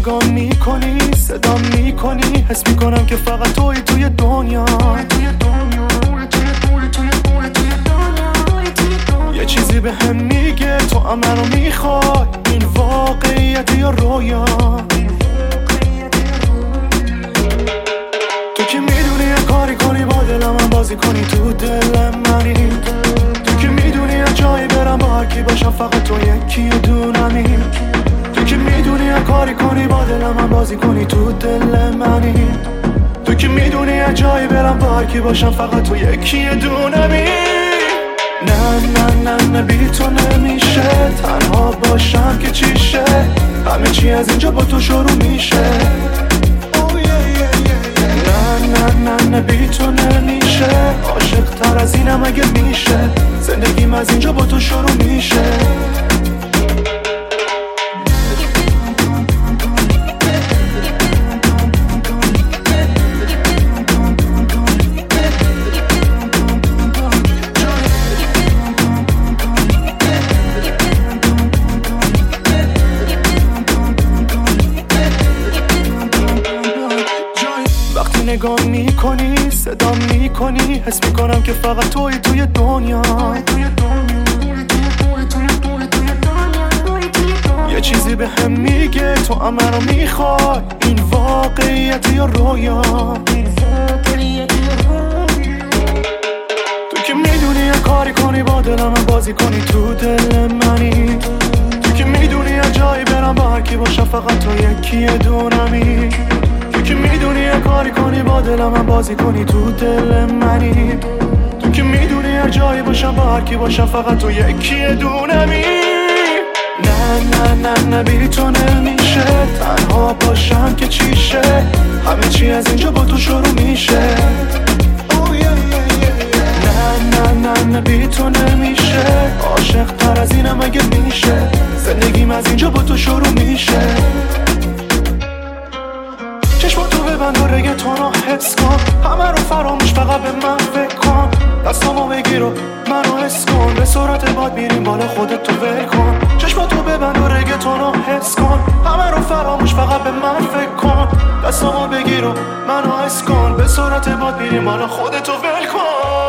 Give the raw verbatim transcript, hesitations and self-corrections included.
نگاه میکنی صدام میکنی حس میکنم که فقط توی توی دنیا یه چیزی به هم میگه تو هم منو میخوای این واقعیت یا رویا تو که میدونی یه کاری کنی با دلم من بازی کنی تو دل منی تو که میدونی یه جایی برم با هرکی باشم فقط تو یکی دونمی تو که میدونی یه کاری کنی با دلم من بازی کنی تو دل منی تو که میدونی یه جایی برم با هرکی باشم فقط تو یکی دونمی نه نه نه نه بی تو نمیشه تنها باشم که چیشه همه چی از اینجا با تو شروع میشه نه نه نه نه بی تو نمیشه عاشق تر از اینم اگه میشه زندگیم از اینجا با تو شروع میشه نگاه میکنی صدام میکنی حس میکنم که فقط توی توی دنیا یه چیزی به هم میگه تو هم منو میخوای این واقعیت یا رویا تو که میدونی یه کاری کنی با دلم من بازی کنی تو دل منی تو که میدونی یه جایی برم با هرکی باشم فقط تو یکی دونمی تو که میدونی یه کاری کنی با دلم من بازی کنی تو دل منی تو که میدونی یه جایی باشم با هرکی باشم فقط تو یکی دونمی نه نه نه نه بی تو نمیشه تنها باشم که چیشه همه چی از اینجا با تو شروع میشه نه نه نه نه بی تو نمیشه عاشق تر از اینم اگه میشه زندگیم از اینجا با تو شروع میشه چشماتو ببند و رگتونو حس کن همه رو فراموش فقط به من فکر کن دستامو بگیر و منو حس کن به سرعت باد میریم بالا خودت تو ول کن چشماتو ببند و رگتونو حس کن همه رو فراموش فقط به من فکر کن دستامو بگیر و منو حس کن به سرعت باد میریم بالا خودت تو ول کن